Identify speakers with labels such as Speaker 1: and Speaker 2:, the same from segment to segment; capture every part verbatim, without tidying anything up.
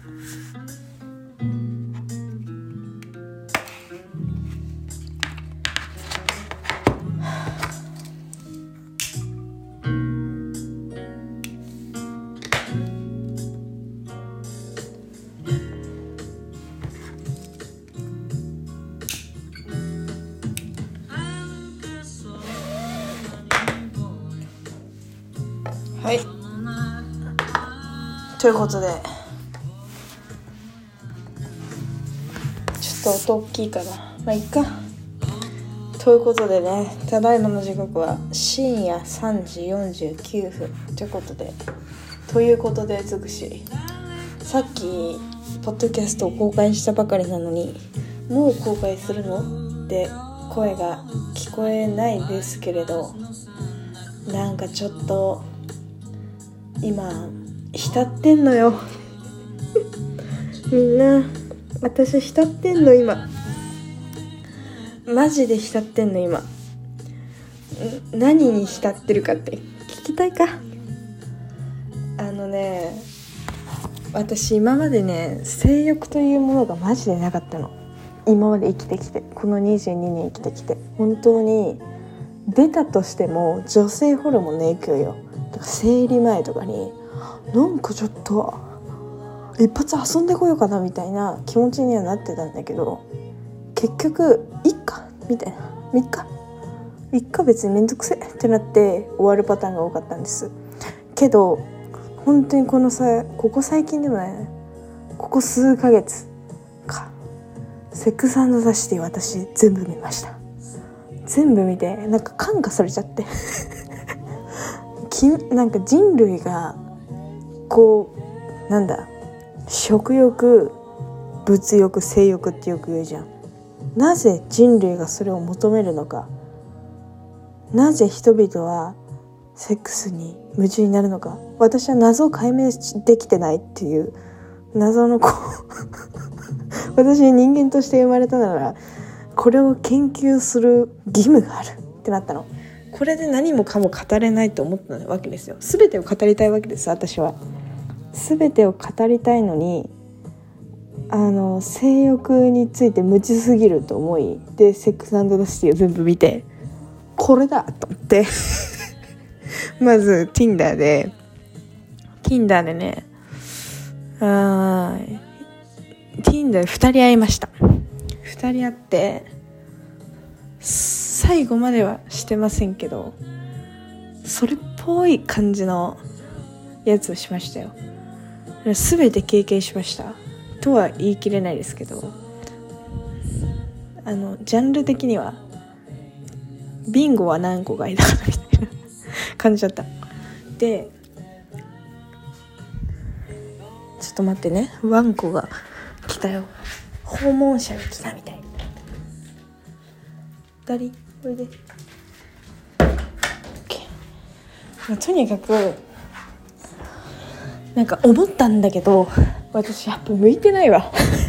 Speaker 1: はい、ということでちょっと音大きいかな、まあいいか。ということでね、ただいまの時刻は深夜さんじよんじゅうきゅうふんということでということで尽くし、さっきポッドキャストを公開したばかりなのにもう公開するのって声が聞こえないですけれど、なんかちょっと今浸ってんのよみんな、私浸ってんの今、マジで浸ってんの今。何に浸ってるかって聞きたいか。あのね、私今までね、性欲というものがマジでなかったの。今まで生きてきて、このにじゅうにねん生きてきて、本当に出たとしても女性ホルモンの影響よ。だから生理前とかになんかちょっと一発遊んでこようかなみたいな気持ちにはなってたんだけど、結局いっかみたいな、みっかいっか別にめんどくせえってなって終わるパターンが多かったんですけど、本当にこのさここ最近でもね、ここ数ヶ月か、セックス&ザシティ私全部見ました。全部見てなんか感化されちゃってきなんか人類がこうなんだ、食欲、物欲、性欲ってよく言うじゃん。なぜ人類がそれを求めるのか、なぜ人々はセックスに夢中になるのか、私は謎を解明できてないっていう謎の子私人間として生まれたならこれを研究する義務があるってなったの。これで何もかも語れないと思ったわけですよ。全てを語りたいわけです。私は全てを語りたいのに、あの性欲について無知すぎると思い、でセックス&ザシティを全部見て、これだと思ってまず Tinder で Tinder でねあ Tinder でふたり会いました。ふたり会って最後まではしてませんけど、それっぽい感じのやつをしましたよ。全て経験しましたとは言い切れないですけど、あのジャンル的にはビンゴは何個がいいだからみたいな感じだった。でちょっと待ってね、ワンコが来たよ。訪問者が来たみたい。ダリおいで。まあ、とにかくなんか思ったんだけど、私やっぱ向いてないわ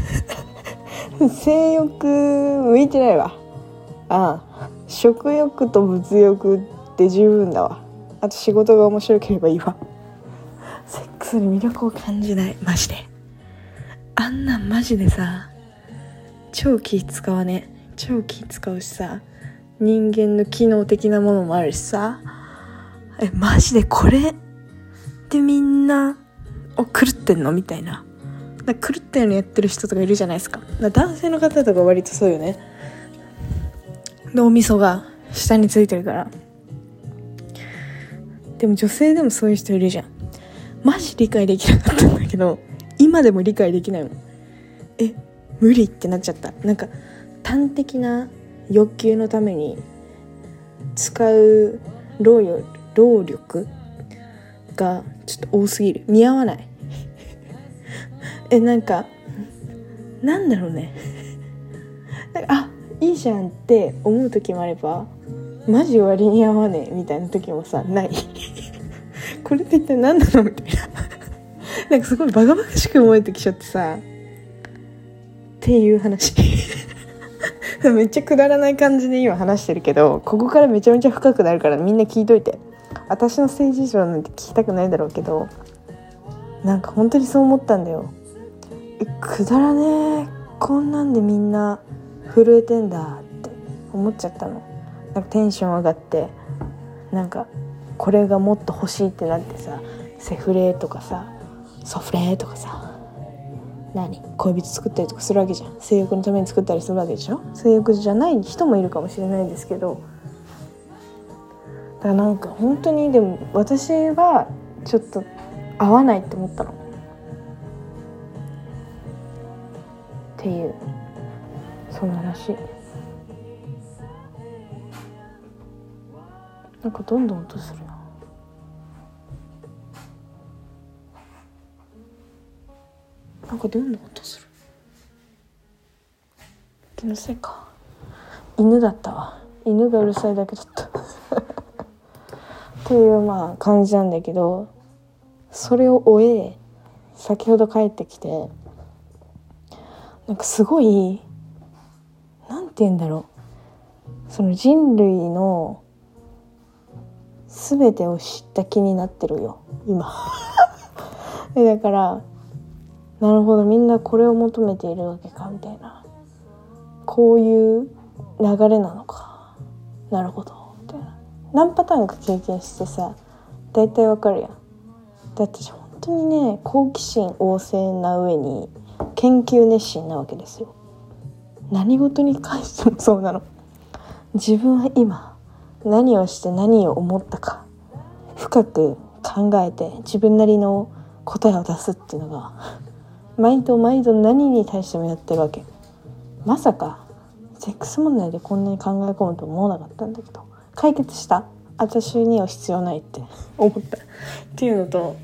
Speaker 1: 性欲向いてないわ。ああ、食欲と物欲って十分だわ。あと仕事が面白ければいいわ。セックスに魅力を感じない、マジで。あんなんマジでさ、超気使わね、超気使うしさ、人間の機能的なものもあるしさ、えマジでこれでみんなお狂ってんのみたいな、なんか狂ったようにやってる人とかいるじゃないですか。男性の方とか割とそうよね。脳みそが下についてるから。でも女性でもそういう人いるじゃん。マジ理解できなかったんだけど、今でも理解できないもん。え無理ってなっちゃった。なんか端的な欲求のために使う労力、労力がちょっと多すぎる。見合わないえなんかなんだろうねなんかあいいじゃんって思う時もあれば、マジ割に合わねえみたいな時もさないこれって一体何なのみたいななんかすごいバカバカしく思えてきちゃってさっていう話めっちゃくだらない感じで今話してるけど、ここからめちゃめちゃ深くなるからみんな聞いといて。私の性事情なんて聞きたくないだろうけど、なんか本当にそう思ったんだよ。 くだらねえ、こんなんでみんな震えてんだって思っちゃったの。なんかテンション上がって、なんかこれがもっと欲しいってなってさ、セフレとかさソフレとかさ、何恋人作ったりとかするわけじゃん。性欲のために作ったりするわけでしょ。性欲じゃない人もいるかもしれないですけど、だからなんか本当にでも私はちょっと合わないって思ったのっていう、その話。なんかどんどん音するな。なんかどんどん音する。気のせいか。犬だったわ。犬がうるさいだけだったっていうまあ感じなんだけど、それを終え先ほど帰ってきて、なんかすごいなんて言うんだろう、その人類の全てを知った気になってるよ今だからなるほど、みんなこれを求めているわけかみたいな、こういう流れなのか、なるほどみたいな。何パターンか経験してさ、だいたいわかるやん。だって本当にね、好奇心旺盛な上に研究熱心なわけですよ。何事に関してもそうなの。自分は今何をして何を思ったか深く考えて自分なりの答えを出すっていうのが毎度毎度何に対してもやってるわけ。まさかセックス問題でこんなに考え込むと思わなかったんだけど、解決した。私には必要ないって思ったっていうのと、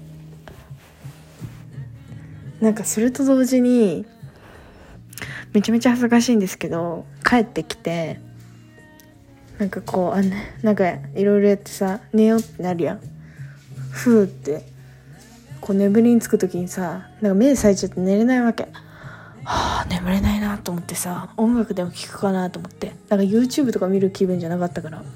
Speaker 1: なんかそれと同時にめちゃめちゃ恥ずかしいんですけど、帰ってきてなんかこうあ、ね、なんかいろいろやってさ、寝ようってなるやん。ふーってこう眠りにつく時にさ、なんか目咲いちゃって寝れないわけ。はあ、眠れないなと思ってさ、音楽でも聴くかなと思って、なんか YouTube とか見る気分じゃなかったから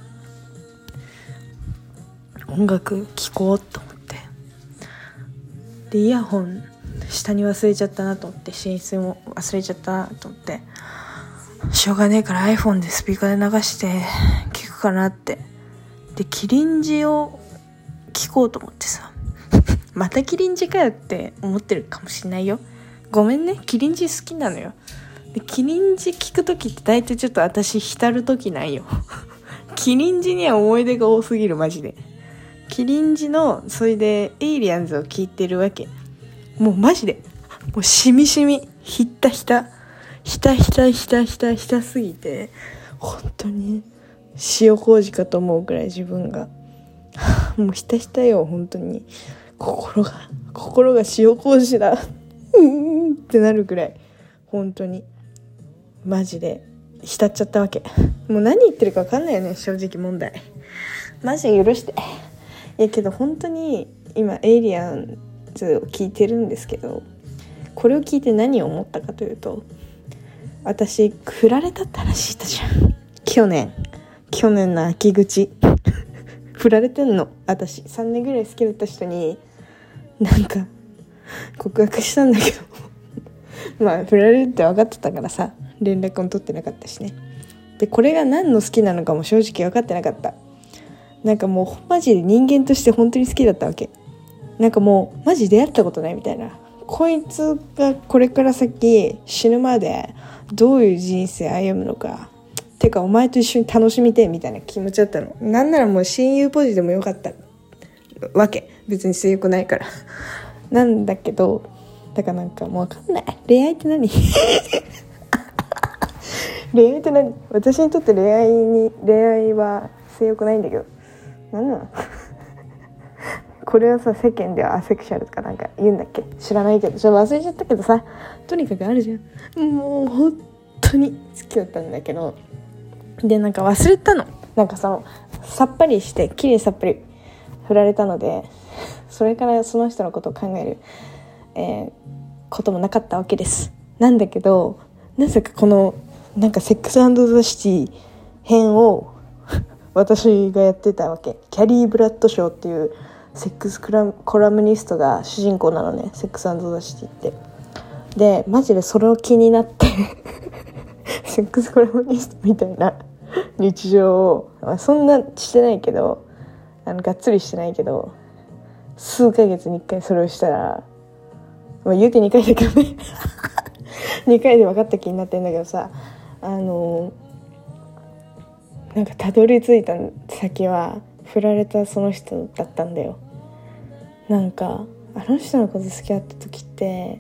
Speaker 1: 音楽聴こうと思って、でイヤホン下に忘れちゃったなと思って、寝室も忘れちゃったなと思って、しょうがねえから iPhone でスピーカーで流して聴くかなって。でキリンジを聴こうと思ってさまたキリンジかよって思ってるかもしれないよ。ごめんね、キリンジ好きなのよ。でキリンジ聞くときって大体ちょっと私浸るときないよキリンジには思い出が多すぎる、マジで。キリンジのそれでエイリアンズを聞いてるわけ。もうマジでもうしみしみひったひたひたひたひたひたひたすぎて、本当に塩麹かと思うくらい自分がもうひたひたよ。本当に心が心が塩麹だうんってなるくらい、本当にマジで浸っちゃったわけ。もう何言ってるか分かんないよね、正直問題。マジ許して。いやけど本当に今エイリアンズを聞いてるんですけど、これを聞いて何を思ったかというと、私振られたって話したじゃん、去年去年の秋口振られてんの。私さんねんぐらい好きだった人になんか告白したんだけどまあ振られるって分かってたからさ、連絡も取ってなかったしね。でこれが何の好きなのかも正直分かってなかった。なんかもうマジで人間として本当に好きだったわけ。なんかもうマジ出会ったことないみたいな、こいつがこれから先死ぬまでどういう人生歩むのか、てかお前と一緒に楽しみてみたいな気持ちだったの。なんならもう親友ポジでもよかったわけ、別に性欲ないからなんだけど、だからなんかもう分かんない、恋愛って何恋愛って何。私にとって恋愛に恋愛は性欲ないんだけど、なんなのこれはさ、世間ではアセクシャルとかなんか言うんだっけ、知らないけど、ちょっと忘れちゃったけどさ、とにかくあるじゃん。もう本当に好きだったんだけど、でなんか忘れたの。なんかそのさっぱりして綺麗さっぱり振られたので、それからその人のことを考える、えー、こともなかったわけです。なんだけど、なぜかこのなんかセックス&ザ・シティ編を私がやってたわけ。キャリー・ブラッドショーっていうセックスコラムニストが主人公なのね、セックス&ザ・シティって。 でマジでそれを気になってセックスコラムニストみたいな日常を、まあ、そんなしてないけどあのがっつりしてないけど数ヶ月にいっかいそれをしたら、まあ、言うてにかいだけどねにかいで分かった気になってんだけどさ、あのなんかたどり着いた先は振られたその人だったんだよ。なんかあの人のこと付き合った時って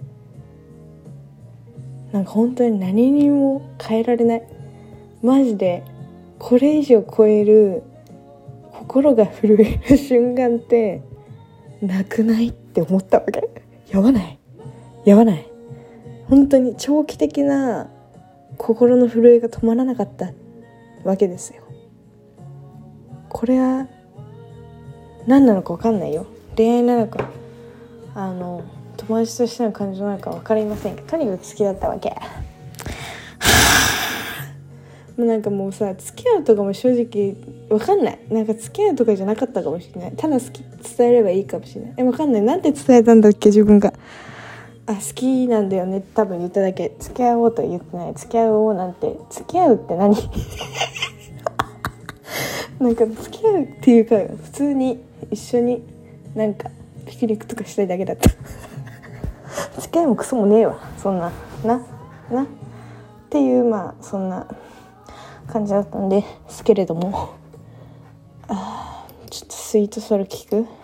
Speaker 1: なんか本当に何にも変えられない、マジでこれ以上超える心が震える瞬間ってなくないって思ったわけ。やばないやばない本当に長期的な心の震えが止まらなかったわけですよ。これは何なのか分かんないよ。恋愛なのかあの友達としての感情なのか分かりませんけど、とにかく好きだったわけもうなんかもうさ、付き合うとかも正直分かんない。なんか付き合うとかじゃなかったかもしれない。ただ好き伝えればいいかもしれない。え分かんない。なんて伝えたんだっけ自分が。あ好きなんだよね多分言っただけ。付き合おうとは言ってない。付き合おうなんて、付き合うって何なんか付き合うっていうか普通に一緒になんかピクニックとかしたいだけだった付き合いもクソもねえわそんなななっていう、まあそんな感じだったんですけれども、あちょっとスイートソル聞く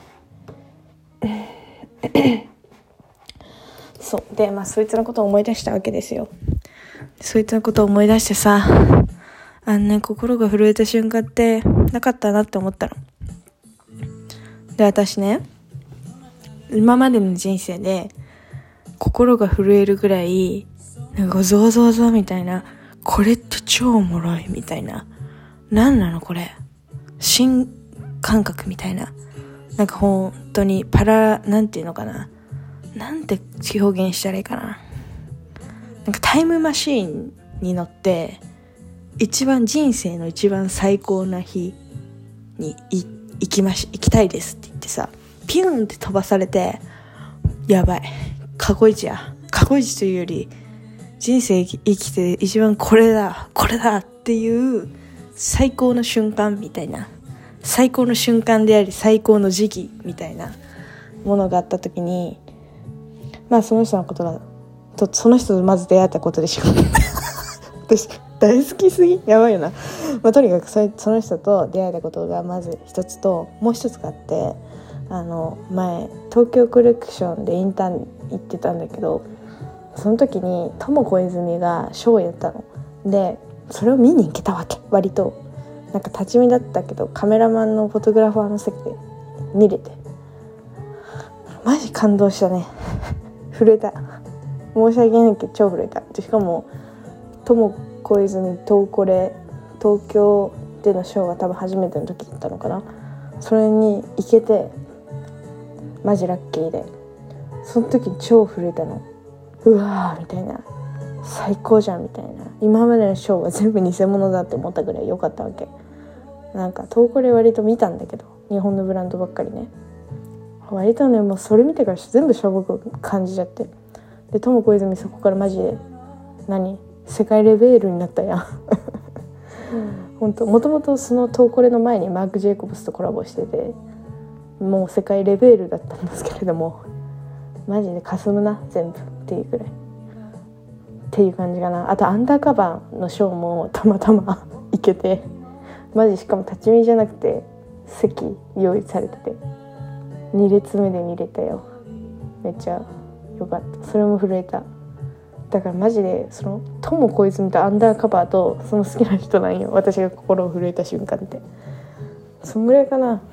Speaker 1: そうで、まあそいつのことを思い出したわけですよ。そいつのことを思い出してさ、あのね心が震えた瞬間ってなかったなって思ったの。で私ね今までの人生で心が震えるぐらいなんかゾワゾワゾワみたいな、これって超おもろいみたいな、なんなのこれ新感覚みたいな、なんか本当にパラなんていうのかな、なんて表現したらいいかな、なんかタイムマシーンに乗って一番人生の一番最高な日に行きまし行きたいですって言ってさ、ピューンって飛ばされて、やばい過去一や過去一というより人生生きて一番これだこれだっていう最高の瞬間みたいな、最高の瞬間であり最高の時期みたいなものがあった時に、まあその人のことがとその人とまず出会ったことでしょ私大好きすぎやばいよな、まあ、とにかくその人と出会えたことがまず一つと、もう一つがあって、あの前東京コレクションでインターン行ってたんだけど、その時に友小泉がショーをやったので、それを見に行けたわけ。割となんか立ち見だったけどカメラマンのフォトグラファーの席で見れてマジ感動したね震えた、申し訳ないけど超震えた。しかも友小泉東コレ東京でのショーが多分初めての時だったのかな、それに行けてマジラッキーで、その時超震えたの。うわーみたいな、最高じゃんみたいな、今までのショーは全部偽物だって思ったぐらい良かったわけ。なんか東コレ割と見たんだけど、日本のブランドばっかりね、割とねもうそれ見てから全部しょぼく感じちゃって、で友小泉そこからマジで何世界レベルになったやん本当もともとその東コレの前にマーク・ジェイコブスとコラボしてて、もう世界レベルだったんですけれども、マジで霞むな全部っていうくらいっていう感じかな。あとアンダーカバーのショーもたまたま行けて、マジしかも立ち見じゃなくて席用意されててに列目で見れたよ。めっちゃよかった。それも震えた。だからマジでその友小泉とアンダーカバーとその好きな人なんよ、私が心を震えた瞬間って。そんぐらいかな、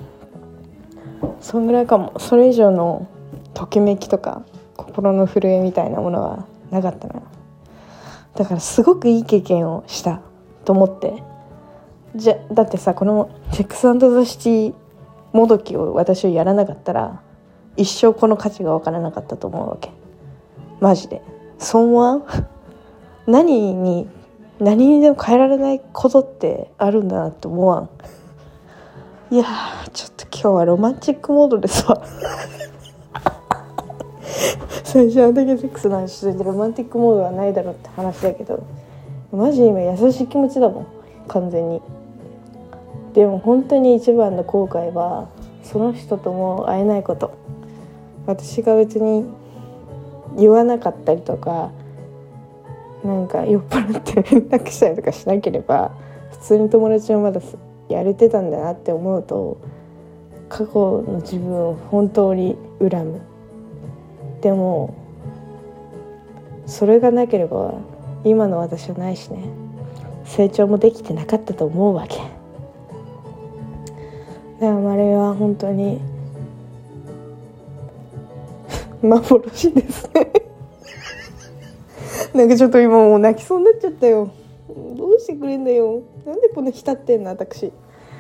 Speaker 1: そんぐらいかも。それ以上のときめきとか心の震えみたいなものはなかったな。だからすごくいい経験をしたと思って。じゃだってさ、このセックス&ザ・シティもどきを私はやらなかったら一生この価値が分からなかったと思うわけ。マジで損は何に何にでも変えられないことってあるんだなって思わん。いやーちょっと今日はロマンチックモードですわ最初あんだけセックスの話してロマンティックモードはないだろうって話だけど、マジ今優しい気持ちだもん完全に。でも本当に一番の後悔はその人とも会えないこと。私が別に言わなかったりとか、なんか酔っ払って連絡したりとかしなければ普通に友達もまだやれてたんだなって思うと、過去の自分を本当に恨む。でもそれがなければ今の私はないしね、成長もできてなかったと思うわけ。だからあれは本当に幻ですねなんかちょっと今もう泣きそうになっちゃったよ。どうしてくれんだよ、なんでこんな浸ってんの私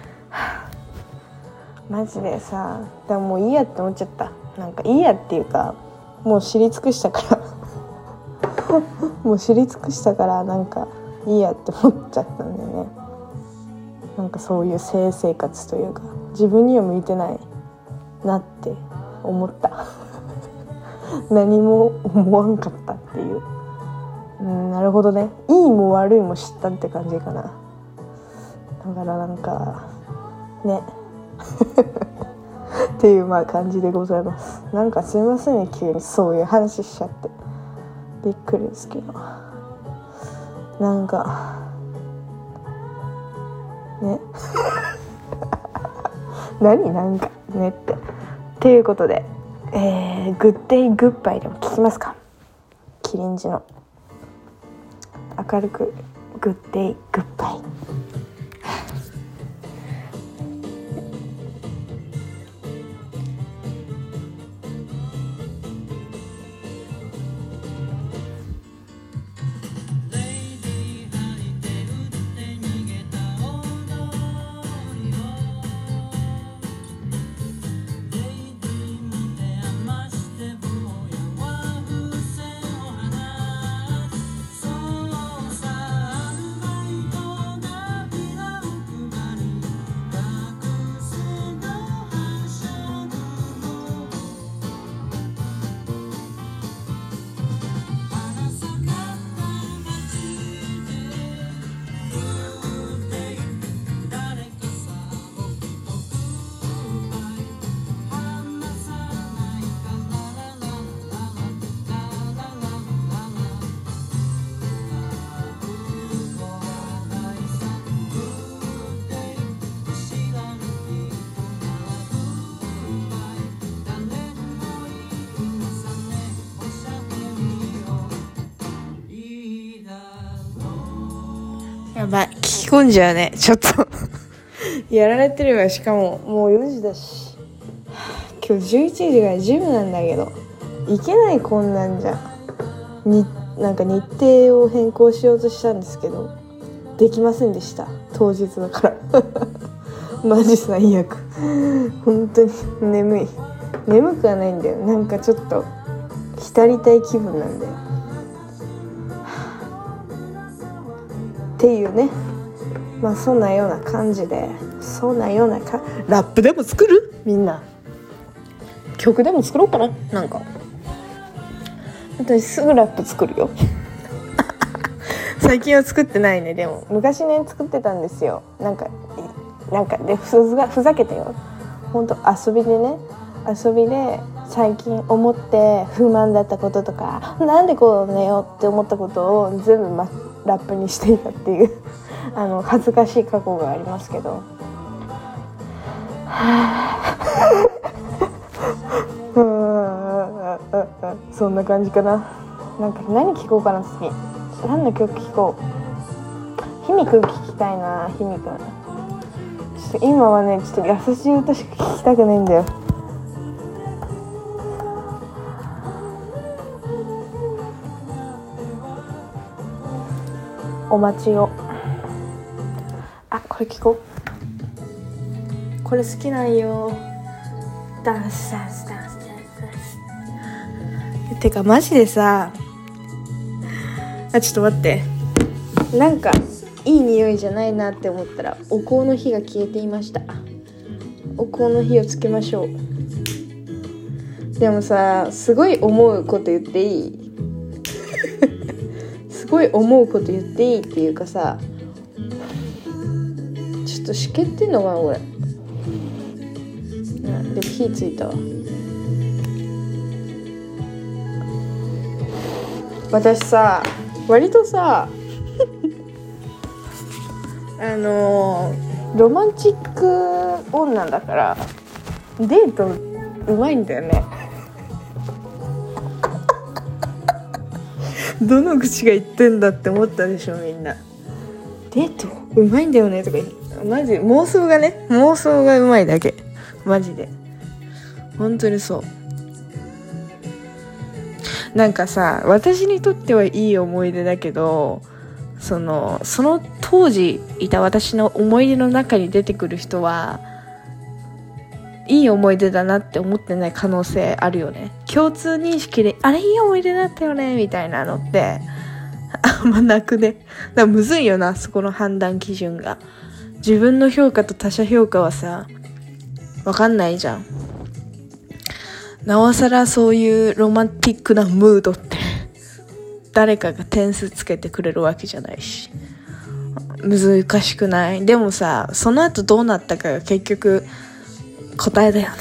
Speaker 1: マジでさ。でももういいやって思っちゃった。なんかいいやっていうか、もう知り尽くしたからもう知り尽くしたからなんかいいやって思っちゃったんだよね。なんかそういう性生活というか自分には向いてないなって思った何も思わんかったっていう、うん、なるほどね、いいも悪いも知ったって感じかな。だからなんかねっていうまあ感じでございます。なんかすいませんね、急にそういう話しちゃってびっくりですけど、なんかね何なんかねってっていうことで、えー、グッデイグッバイでも聞きますか。キリンジの明るくグッデイグッバイ。やばい、聞き込んじゃうねちょっとやられてるわ。しかももうよじだし、今日じゅういちじからジムなんだけど行けない。こんなんじゃになんか日程を変更しようとしたんですけどできませんでした。当日だからマジ最悪本当に眠い。眠くはないんだよ、なんかちょっと浸りたい気分なんだよっていうね。まあそんなような感じで、そんなようなかラップでも作る？みんな曲でも作ろうかな。なんか私すぐラップ作るよ最近は作ってないね。でも昔ね作ってたんですよ。なんかなんかでふざ、ふざけてよ、ほんと遊びでね、遊びで最近思って不満だったこととか、なんでこうねよって思ったことを全部、ま、ラップにしていたっていうあの恥ずかしい過去がありますけどそんな感じかな。なんか何聴こうかな。次何の曲聴こう。ひみくん聴きたいな。ひみくんちょっと今はねちょっと優しい歌しか聴きたくないんだよ。お待ちを。あ、これ聞こう。これ好きなんよ。ダンスダンスダンスダンスダンス。てかマジでさ、あ、ちょっと待って、なんかいい匂いじゃないなって思ったらお香の火が消えていました。お香の火をつけましょう。 でもさ、すごい思うこと言っていいすごい思うこと言っていいっていうかさ、ちょっとしけってんのかなこれ。でも火ついたわ。私さ、割とさあのー、ロマンチック女だからデートうまいんだよねどの口が言ってんだって思ったでしょみんな。デートうまいんだよねとか言って、マジ妄想がね妄想がうまいだけ、マジで本当にそう。なんかさ、私にとってはいい思い出だけど、そのその当時いた私の思い出の中に出てくる人はいい思い出だなって思ってない可能性あるよね。共通認識であれいい思い出だったよねみたいなのってあんまなくね。だからむずいよな、そこの判断基準が。自分の評価と他者評価はさわかんないじゃん。なおさらそういうロマンティックなムードって誰かが点数つけてくれるわけじゃないし、難しくない？でもさ、その後どうなったかが結局答えだよね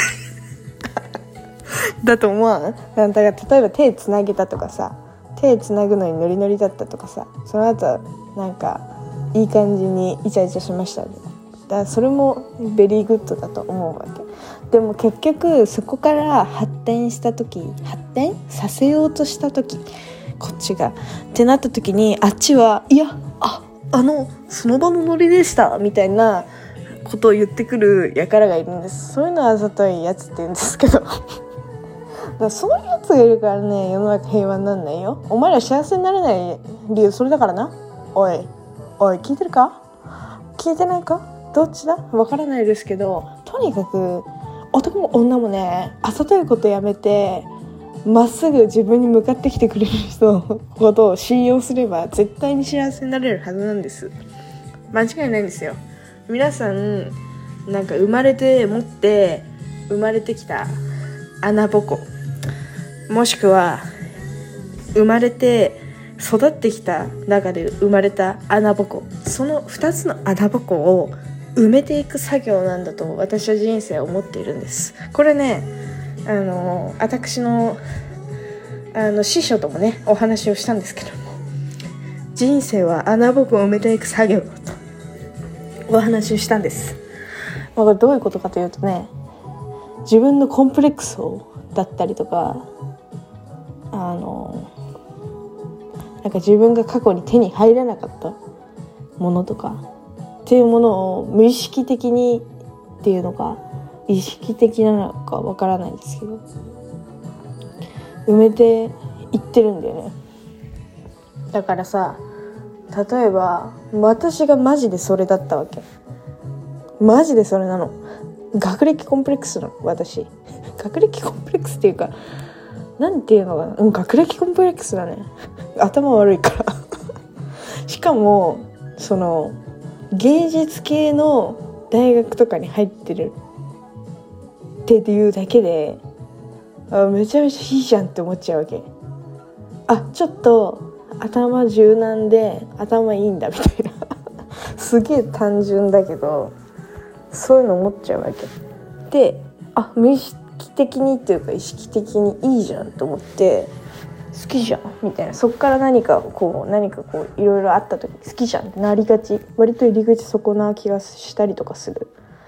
Speaker 1: だと思わん？だから例えば手つなげたとかさ、手つなぐのにノリノリだったとかさ、その後なんかいい感じにイチャイチャしましたね。だからそれもベリーグッドだと思うわけ。でも結局そこから発展した時、発展させようとした時、こっちがってなった時に、あっちはいや、あ、あのその場のノリでしたみたいなことを言ってくる輩がいるんです。そういうのはあざといやつって言うんですけどだからそういうやつがいるからね、世の中平和になんないよ。お前ら幸せになれない理由それだからな。おいおい、聞いてるか？聞いてないか？どっちだ？わからないですけど、とにかく男も女もね、あざといことやめてまっすぐ自分に向かってきてくれる人のことを信用すれば絶対に幸せになれるはずなんです。間違いないんですよ。皆さんなんか生まれて持って生まれてきた穴ぼこ、もしくは生まれて育ってきた中で生まれた穴ぼこ、そのふたつの穴ぼこを埋めていく作業なんだと私は人生を思っているんです。これね、あの私のあの師匠ともねお話をしたんですけども、人生は穴ぼこを埋めていく作業だとお話をしたんです。まあ、これどういうことかというとね、自分のコンプレックスだったりとか、あのなんか自分が過去に手に入らなかったものとかっていうものを無意識的にっていうのか意識的なのかわからないんですけど、埋めていってるんだよね。だからさ、例えば私がマジでそれだったわけ。マジでそれなの。学歴コンプレックスなの私。学歴コンプレックスっていうか、なんていうのかな、うん、学歴コンプレックスだね。頭悪いからしかもその芸術系の大学とかに入ってるっていうだけで、あ、めちゃめちゃいいじゃんって思っちゃうわけ。あ、ちょっと頭柔軟で頭いいんだみたいなすげえ単純だけどそういうの思っちゃうわけで、あ、無意識的にっていうか意識的にいいじゃんと思って好きじゃんみたいな、そっから何かこう何かこういろいろあった時に好きじゃんってなりがち、割と入り口そこな気がしたりとかする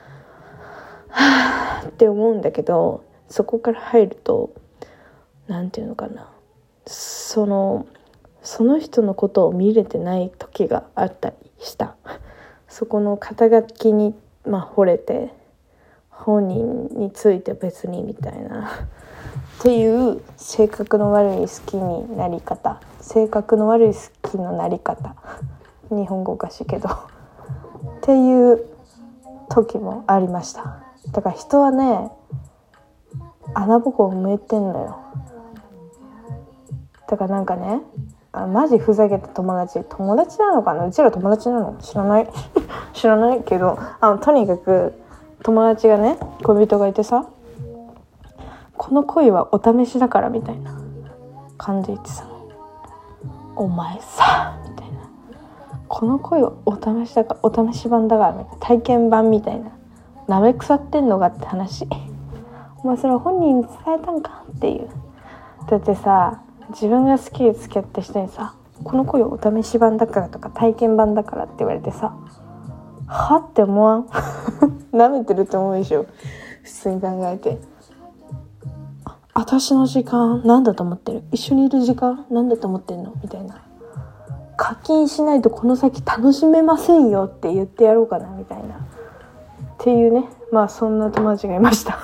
Speaker 1: はぁって思うんだけど、そこから入るとなんていうのかな、そのその人のことを見れてない時があったりした。そこの肩書きにまあ惚れて本人について別にみたいなっていう性格の悪い好きになり方、性格の悪い好きのなり方、日本語おかしいけどっていう時もありました。だから人はね、穴ぼこを埋めてんのよ。だからなんかね、あ、マジふざけた友達友達なのかな、うちら友達なの知らない知らないけど、あのとにかく友達がね、恋人がいてさ、 この恋はお試しだからみたいな感じで言ってさ、お前さみたいな、この恋はお試しだからお試し版だからみたいな、体験版みたいな、なめ腐ってんのかって話。お前それは本人に伝えたんかっていう。だってさ、自分が好きで付き合った人にさ、この恋はお試し版だからとか体験版だからって言われてさ、はって思わん？舐めてるって思うでしょ、普通に考えて。私の時間なんだと思ってる？一緒にいる時間なんだと思ってんの？みたいな。課金しないとこの先楽しめませんよって言ってやろうかなみたいなっていうね、まあそんな友達がいました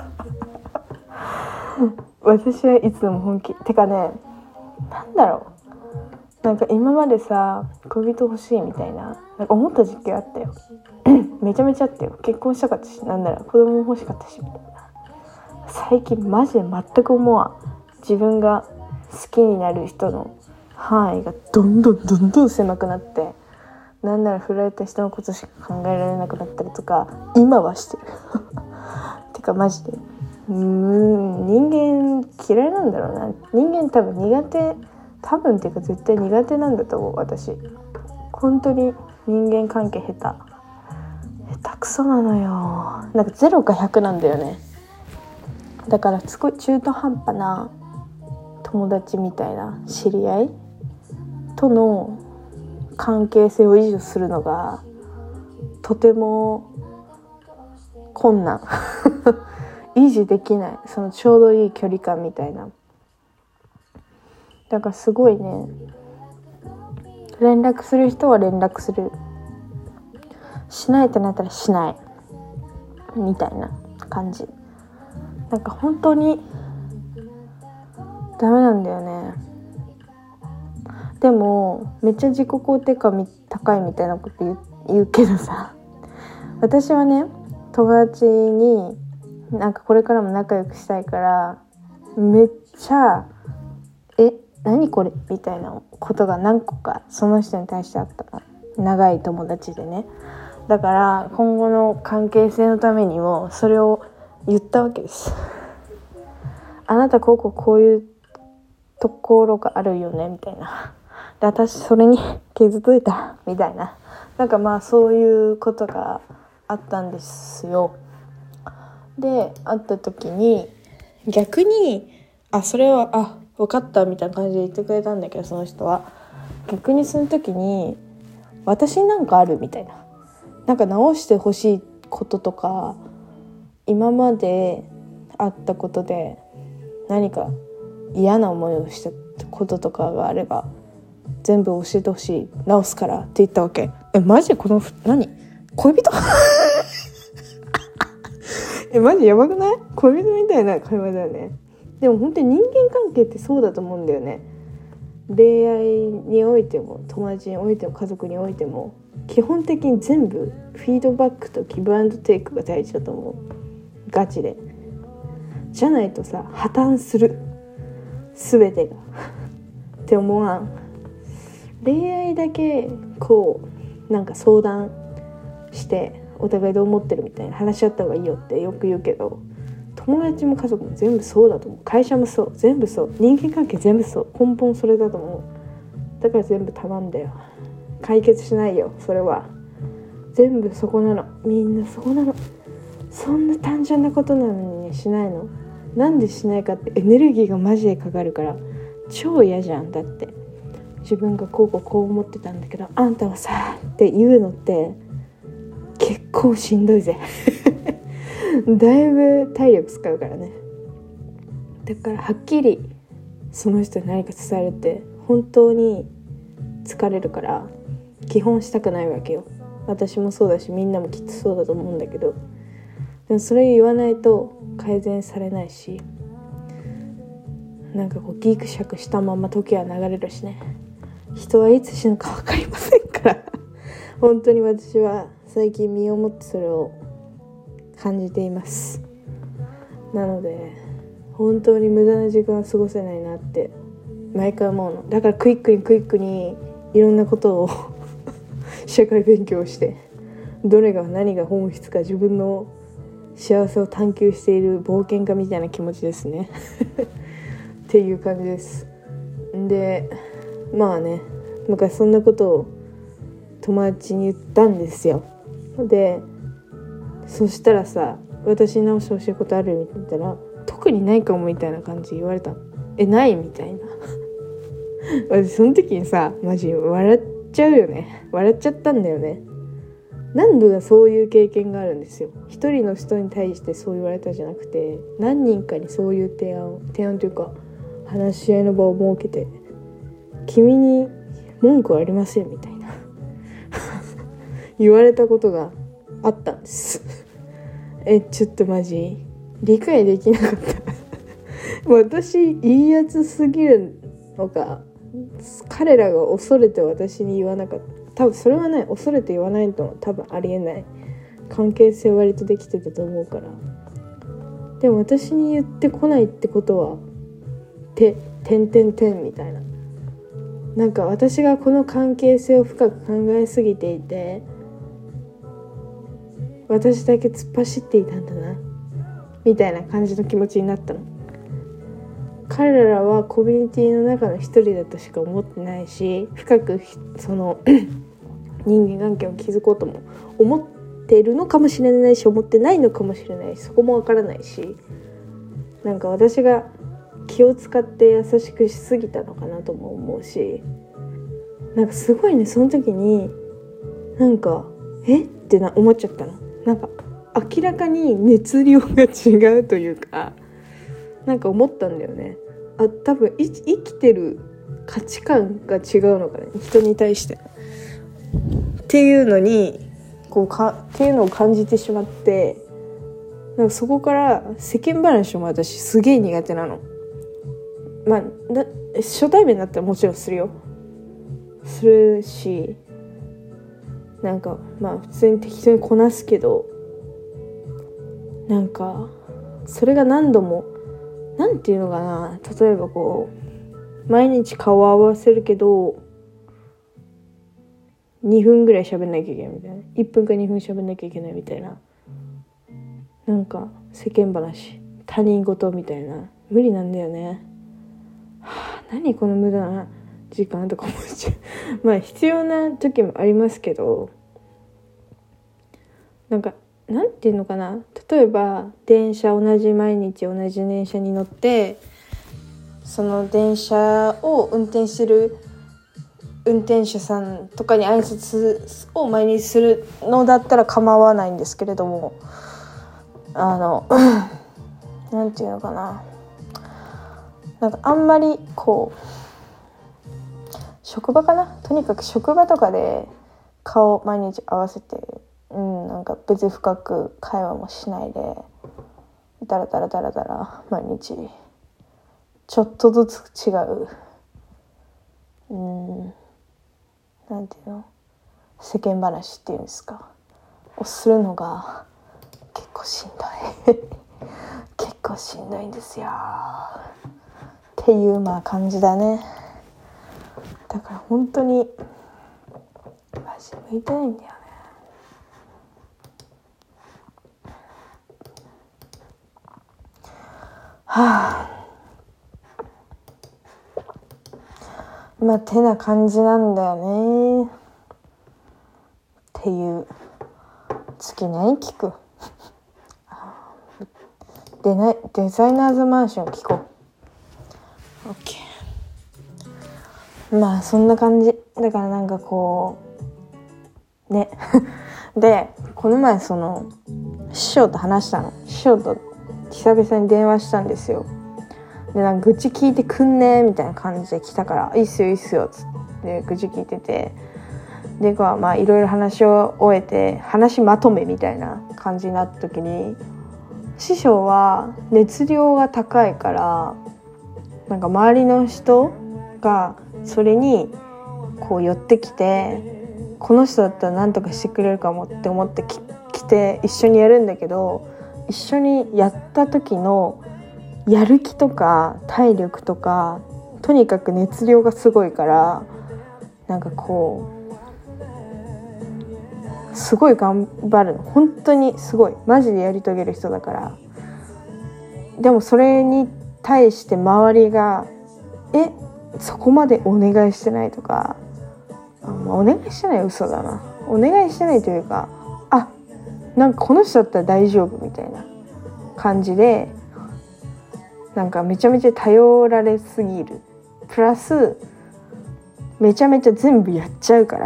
Speaker 1: 私はいつも本気てかね、なんだろう、なんか今までさ、恋人欲しいみたいな、なんか思った時期があったよめちゃめちゃあったよ。結婚したかったし、なんなら子供も欲しかったしみたいな。最近マジで全く思わん。自分が好きになる人の範囲がどんどんどんどん狭くなって、なんなら振られた人のことしか考えられなくなったりとか今はしてるてかマジでうーん人間嫌いなんだろうな。人間多分苦手、多分っていうか絶対苦手なんだと思う。私本当に人間関係下手下手くそなのよ。なんかゼロかひゃくなんだよね。だからすごい中途半端な友達みたいな知り合いとの関係性を維持するのがとても困難維持できない、そのちょうどいい距離感みたいな。だからすごいね、連絡する人は連絡する、しないとなったらしないみたいな感じ。なんか本当にダメなんだよね。でもめっちゃ自己肯定感高いみたいなこと言う、言うけどさ、私はね、友達になんかこれからも仲良くしたいからめっちゃえ何これみたいなことが何個かその人に対してあったから、長い友達でね。だから今後の関係性のためにもそれを言ったわけです。あなたこうこうこういうところがあるよねみたいな。で私それに傷ついたみたいな。なんかまあそういうことがあったんですよ。で会った時に逆にあそれはあ分かったみたいな感じで言ってくれたんだけど、その人は逆にその時に私になんかあるみたいな、なんか直してほしいこととか今まであったことで何か嫌な思いをしたこととかがあれば全部教えてほしい、直すからって言ったわけ。えマジこの何恋人えマジやばくない？恋人みたいな会話だよね。でも本当に人間関係ってそうだと思うんだよね。恋愛においても友達においても家族においても基本的に全部フィードバックとギブアンドテイクが大事だと思う。ガチで。じゃないとさ破綻する、全てがって思わん。恋愛だけこうなんか相談してお互いどう思ってるみたいな話し合った方がいいよってよく言うけど、友達も家族も全部そうだと思う。会社もそう、全部そう、人間関係全部そう、根本それだと思う。だから全部たまんだよ。解決しないよそれは。全部そこなの、みんなそこなの。そんな単純なことなのに、ね、しないの。なんでしないかってエネルギーがマジでかかるから超嫌じゃん。だって自分がこうこうこう思ってたんだけどあんたはさって言うのって結構しんどいぜだいぶ体力使うからね。だからはっきりその人に何か伝えるって本当に疲れるから基本したくないわけよ。私もそうだしみんなもきっとそうだと思うんだけど、でもそれ言わないと改善されないし、なんかこうギクシャクしたまま時は流れるしね。人はいつ死ぬか分かりませんから本当に私は最近身をもってそれを感じています。なので本当に無駄な時間を過ごせないなって毎回思うの。だからクイックにクイックにいろんなことを社会勉強して、どれが何が本質か自分の幸せを探求している冒険家みたいな気持ちですねっていう感じです。でまあね、昔そんなことを友達に言ったんですよ。でそしたらさ、私に直してほしいことあるみたいな言ったら、特にないかもみたいな感じ言われた。え、ないみたいな私その時にさ、マジ笑っちゃうよね。笑っちゃったんだよね。何度かそういう経験があるんですよ。一人の人に対してそう言われたじゃなくて、何人かにそういう提案提案というか話し合いの場を設けて、君に文句はありませんみたいな言われたことがあったんですえ、ちょっとマジ理解できなかった私いいやつすぎるのか、彼らが恐れて私に言わなかった。多分それはね、恐れて言わないと多分ありえない関係性割とできてたと思うから。でも私に言ってこないってことはててんてんてんみたいな、なんか私がこの関係性を深く考えすぎていて、私だけ突っ走っていたんだなみたいな感じの気持ちになったの。彼らはコミュニティの中の一人だとしか思ってないし、深くその人間関係を築こうとも思ってるのかもしれないし、思ってないのかもしれないし、そこもわからないし、なんか私が気を使って優しくしすぎたのかなとも思うし、なんかすごいね、その時になんかえってな思っちゃったの。なんか明らかに熱量が違うというか、なんか思ったんだよね。あ、多分生きてる価値観が違うのかね、人に対してっていうのにこうかっていうのを感じてしまって、なんかそこから世間話も私すげえ苦手なの。まあだ初対面だったらもちろんするよ、するし、なんかまあ普通に適当にこなすけど、なんかそれが何度もなんていうのかな、例えばこう毎日顔を合わせるけどにふんぐらい喋んなきゃいけないみたいな、いっぷんかにふん喋んなきゃいけないみたいな、なんか世間話、他人事みたいな、無理なんだよね。はあ、何この無駄な時間とか思っちゃうまあ必要な時もありますけど、なんかなんていうのかな、例えば電車、同じ毎日同じ電車に乗って、その電車を運転してる運転手さんとかに挨拶を毎日するのだったら構わないんですけれども、あのなんていうのかな、なんかあんまりこう職場かな、とにかく職場とかで顔毎日合わせて、うん、なんか別に深く会話もしないでダラダラダラダラ毎日ちょっとずつ違う、うん、なんていうの、世間話っていうんですかをするのが結構しんどい結構しんどいんですよっていうまあ感じだね。だから本当にマジ向いてないんだよね。はあ、まあてな感じなんだよねっていう。次何聞くでなデザイナーズマンション聞こう。 OK、 まあそんな感じだから、なんかこうねでこの前その師匠と話したの。師匠と久々に電話したんですよ。でなんか愚痴聞いてくんねみたいな感じで来たから、いいっすよいいっすよっつって愚痴聞いてて、でまあいろいろ話を終えて話まとめみたいな感じになった時に、師匠は熱量が高いから、なんか周りの人がそれにこう寄ってきて、この人だったら何とかしてくれるかもって思ってき来て一緒にやるんだけど、一緒にやった時のやる気とか体力とか、とにかく熱量がすごいから、なんかこうすごい頑張るの。本当にすごいマジでやり遂げる人だから。でもそれに対して周りがえそこまでお願いしてないとか、あ、まあ、お願いしてない嘘だなお願いしてないというか、あ、なんかこの人だったら大丈夫みたいな感じで、なんかめちゃめちゃ頼られすぎるプラスめちゃめちゃ全部やっちゃうから、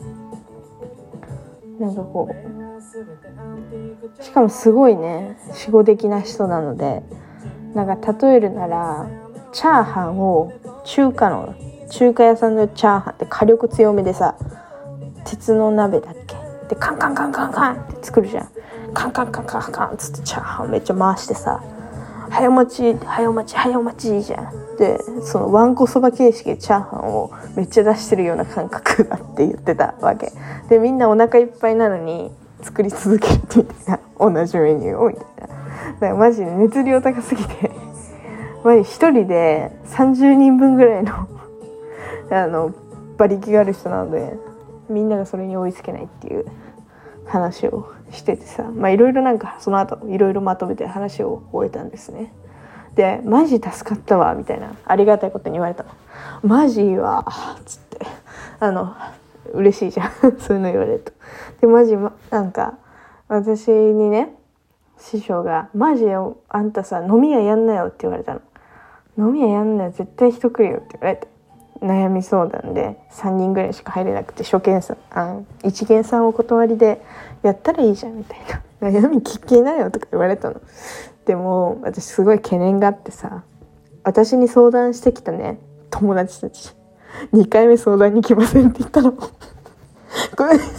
Speaker 1: なんかこうしかもすごいね守護的な人なので、なんか例えるならチャーハンを中華の中華屋さんのチャーハンって火力強めでさ、鉄の鍋だっけでカンカンカンカンカンって作るじゃん。カンカンカンカンカンっつってチャーハンめっちゃ回してさ、早待ち早待ち早待ちじゃん。でそのわんこそば形式でチャーハンをめっちゃ出してるような感覚だって言ってたわけで、みんなお腹いっぱいなのに作り続けるみたいな、同じメニューをみたいな。だからマジで熱量高すぎてマジ一人でさんじゅうにんぶんぐらいのあの馬力がある人なので、みんながそれに追いつけないっていう話をしててさ、まあいろいろなんかその後いろいろまとめて話を終えたんですね。でマジ助かったわみたいなありがたいことに言われたの。マジはつってあの嬉しいじゃんそういうの言われると。でマジなんか私にね師匠がマジよあんたさ飲み屋やんなよって言われたの。飲み屋やんなよ絶対人来るよって言われて、悩み相談でさんにんぐらいしか入れなくて初見さんあ一見さんお断りでやったらいいじゃんみたいな、悩み聞きなよとか言われたの。でも私すごい懸念があってさ、私に相談してきたね友達たちにかいめ相談に来ませんって言ったのこれこ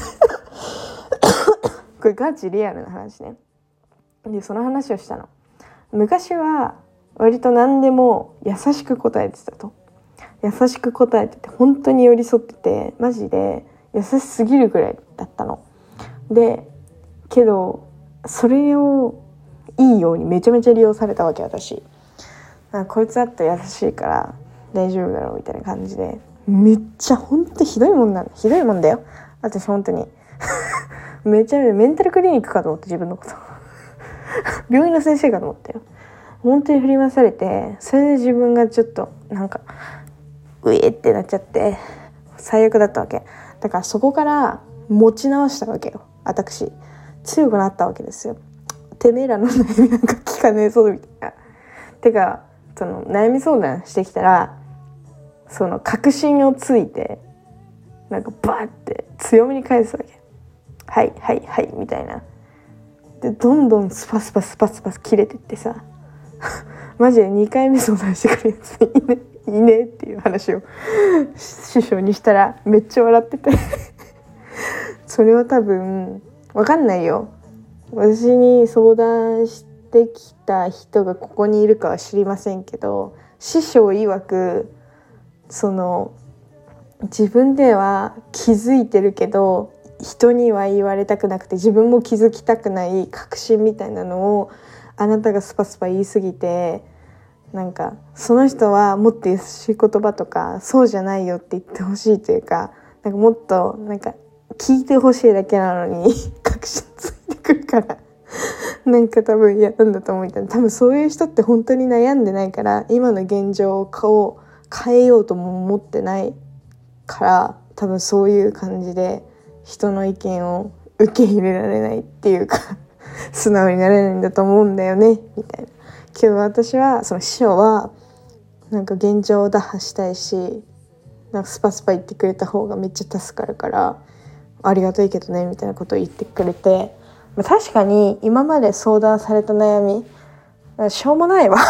Speaker 1: れガチリアルな話ね。でその話をしたの。昔は割と何でも優しく答えてたと。優しく答えてて本当に寄り添っててマジで優しすぎるぐらいだったので、けどそれをいいようにめちゃめちゃ利用されたわけ私。あこいつだったら優しいから大丈夫だろうみたいな感じで、めっちゃ本当ひどいもんなんだひどいもんだよ私本当にめちゃめちゃメンタルクリニックかと思って自分のこと病院の先生かと思ったよ本当に振り回されて、それで自分がちょっとなんかうえってなっちゃって最悪だったわけだから、そこから持ち直したわけよ私。強くなったわけですよ。てめえらの悩みなんか聞かねえぞみたいな。てかその悩み相談してきたらその確信をついてなんかバーって強めに返すわけ。はいはいはいみたいな。でどんどんスパスパスパスパス切れてってさマジでにかいめ相談してくるやついねいいねっていう話を師匠にしたらめっちゃ笑っててそれは多分わかんないよ、私に相談してきた人がここにいるかは知りませんけど、師匠曰くその自分では気づいてるけど人には言われたくなくて自分も気づきたくない確信みたいなのをあなたがスパスパ言いすぎて、なんかその人はもっと優しい言葉とかそうじゃないよって言ってほしいというか、なんかもっとなんか聞いてほしいだけなのに確信ついてくるからなんか多分嫌なんだと思うみたいな。多分そういう人って本当に悩んでないから今の現状を変えようとも思ってないから、多分そういう感じで人の意見を受け入れられないっていうか素直になれないんだと思うんだよねみたいな。けど私はその師匠はなんか現状を打破したいし、なんかスパスパ言ってくれた方がめっちゃ助かるからありがたいけどねみたいなことを言ってくれて、まあ、確かに今まで相談された悩みしょうもないわ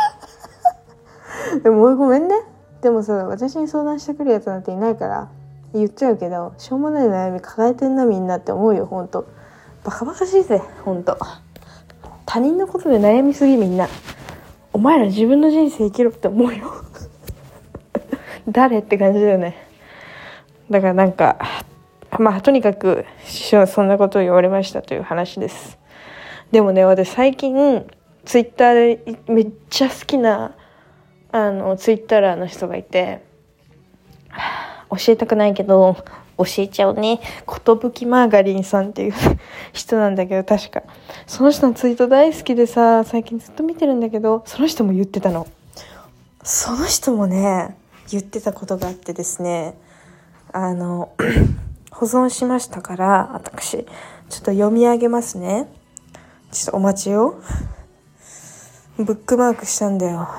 Speaker 1: でもごめんね。でもさ私に相談してくるやつなんていないから言っちゃうけど、しょうもない悩み抱えてんなみんなって思うよ。ほんとバカバカしいぜほんと。他人のことで悩みすぎみんな。お前ら自分の人生生きろって思うよ誰って感じだよね。だからなんかまあとにかく師匠はそんなことを言われましたという話です。でもね私最近ツイッターでめっちゃ好きなあのツイッターの人がいて、教えたくないけど教えちゃうね。ことぶきマーガリンさんっていう人なんだけど、確かその人のツイート大好きでさ、最近ずっと見てるんだけど、その人も言ってたの。その人もね言ってたことがあってですね、あの保存しましたから、私ちょっと読み上げますね。ちょっとお待ちよ。ブックマークしたんだよ。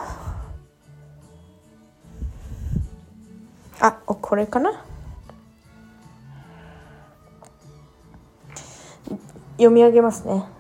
Speaker 1: あ、これかな。読み上げますね。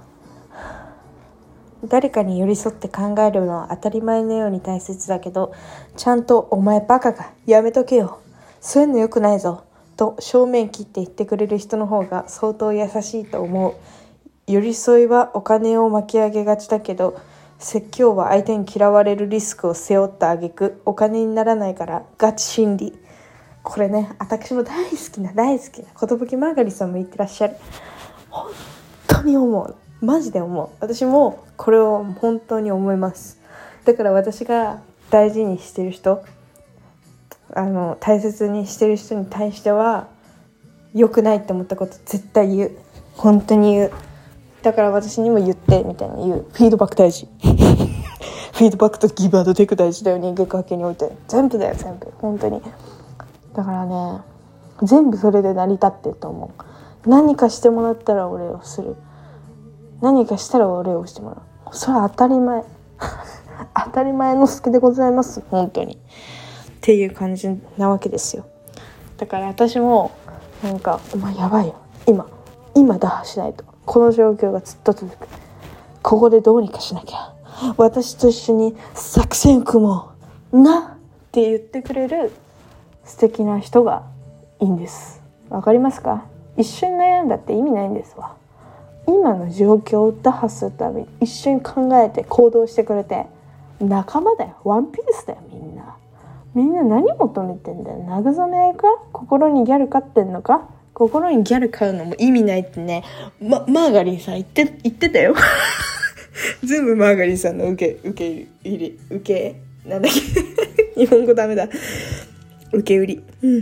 Speaker 1: 誰かに寄り添って考えるのは当たり前のように大切だけど、ちゃんとお前バカか、やめとけよ、そういうの良くないぞと正面切って言ってくれる人の方が相当優しいと思う。寄り添いはお金を巻き上げがちだけど、説教は相手に嫌われるリスクを背負った挙句お金にならないからガチ心理。これね、私も大好きな大好きなことぶきマーガリさんも言ってらっしゃる。本当に思う、マジで思う。私もこれを本当に思います。だから私が大事にしてる人、あの大切にしてる人に対しては良くないって思ったこと絶対言う。本当に言う。だから私にも言ってみたいな言う。フィードバック大事フィードバックとギブアンドテイク大事だよ、人間関係において。全部だよ、全部、本当に。だからね、全部それで成り立ってると思う。何かしてもらったらお礼をする、何かしたらお礼をしてもらう、それは当たり前当たり前の好きでございます、本当にっていう感じなわけですよ。だから私もなんか、お前やばいよ、今今打破しないと、この状況がずっと続く、ここでどうにかしなきゃ、私と一緒に作戦組もうなって言ってくれる素敵な人がいいんです。わかりますか？一緒に悩んだって意味ないんですわ。今の状況を打破するために一緒に考えて行動してくれて、仲間だよ、ワンピースだよ。みんなみんな何求めてんだよ。慰め合いか、心にギャル飼ってんのか。心にギャル飼うのも意味ないってね、ま、マーガリンさん言って言ってたよ全部マーガリンさんの受け受け入れ受けなんだっけ日本語ダメだ、受け売り。うん。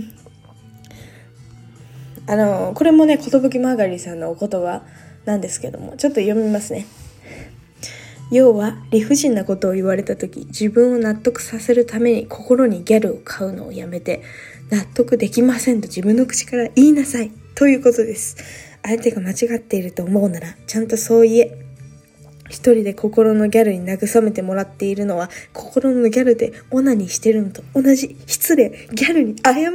Speaker 1: あのこれもね、ことぶきマーガリンさんのお言葉なんですけども、ちょっと読みますね。要は理不尽なことを言われた時、自分を納得させるために心にギャルを買うのをやめて、納得できませんと自分の口から言いなさいということです。相手が間違っていると思うならちゃんとそう言え。一人で心のギャルに慰めてもらっているのは、心のギャルでオナニーしてるのと同じ。失礼、ギャルに謝れ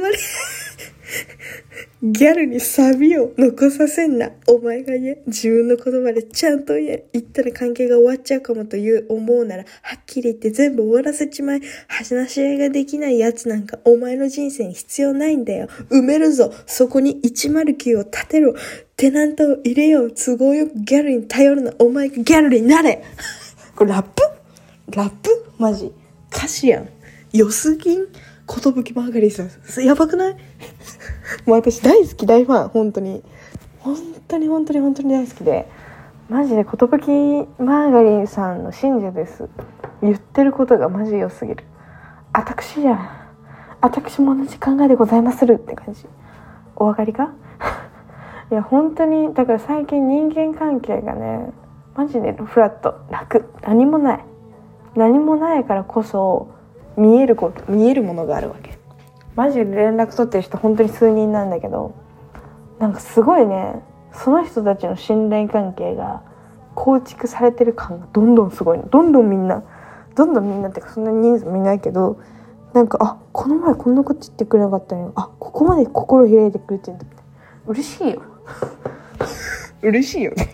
Speaker 1: ギャルにサビを残させんな。お前が言え。自分の言葉でちゃんと言え。言ったら関係が終わっちゃうかもという思うなら、はっきり言って全部終わらせちまえ。話し合いができないやつなんかお前の人生に必要ないんだよ。埋めるぞ。そこにいちまるきゅうを立てろ。テナントを入れよう。都合よくギャルに頼るな。お前がギャルになれ。これラップラップマジ歌詞やん。良すぎん。ことぶきマーガリンさんやばくない？もう私大好き、大ファン、本当に本当に本当に本当に大好きで、マジでことぶきマーガリンさんの信者です。言ってることがマジ良すぎる。私じゃん、私も同じ考えでございまするって感じ。お分かりか？いや本当に、だから最近人間関係がね、マジでフラット、楽、何もない何もないからこそ見えること見えるものがあるわけ。マジで連絡取ってる人本当に数人なんだけど、なんかすごいね、その人たちの信頼関係が構築されてる感がどんどんすごいの。どんどんみんなどんどんみんなってかそんなに人数もいないけど、なんかあこの前こんなこと言ってくれなかったのに、あここまで心開いてくれてるんだって嬉しいよ嬉しいよね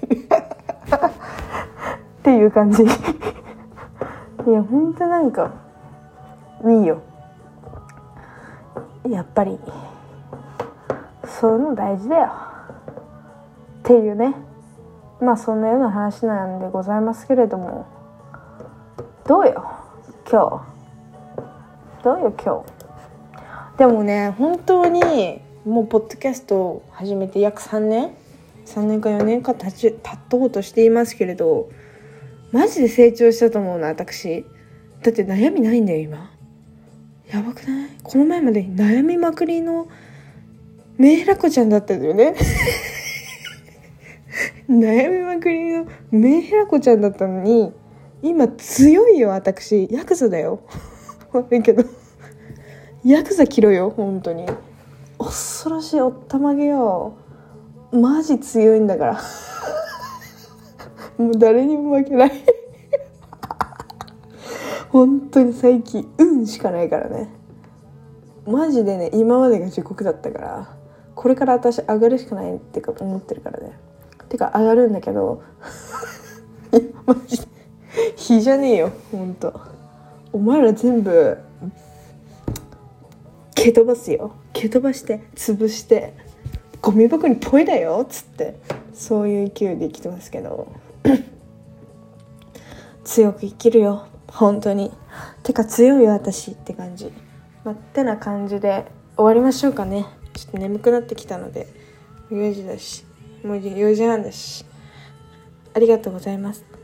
Speaker 1: っていう感じいや本当なんかいいよ、やっぱりそういうの大事だよっていうね。まあそんなような話なんでございますけれども、どうよ今日どうよ今日。でもね本当にもうポッドキャストを始めて約さんねんさんねんかよねんか経ち経とうとしていますけれど、マジで成長したと思うな私。だって悩みないんだよ今。やばくない？この前まで悩みまくりのメイラコちゃんだったんだよね悩みまくりのメイラコちゃんだったのに、今強いよ私。ヤクザだよ悪いけどヤクザ切ろよ本当に。恐ろしいおったまげよ、マジ強いんだからもう誰にも負けない本当に最近運しかないからね。マジでね、今までが地獄だったから、これから私上がるしかないってか思ってるからね。てか上がるんだけどマジで火じゃねえよほんと。お前ら全部蹴飛ばすよ、蹴飛ばして潰してゴミ箱にポイだよっつって、そういう勢いで生きてますけど強く生きるよ本当に。てか強いよ私って感じ、まあ、ってな感じで終わりましょうかね。ちょっと眠くなってきたので、よじだしもうよじはんだし、ありがとうございます。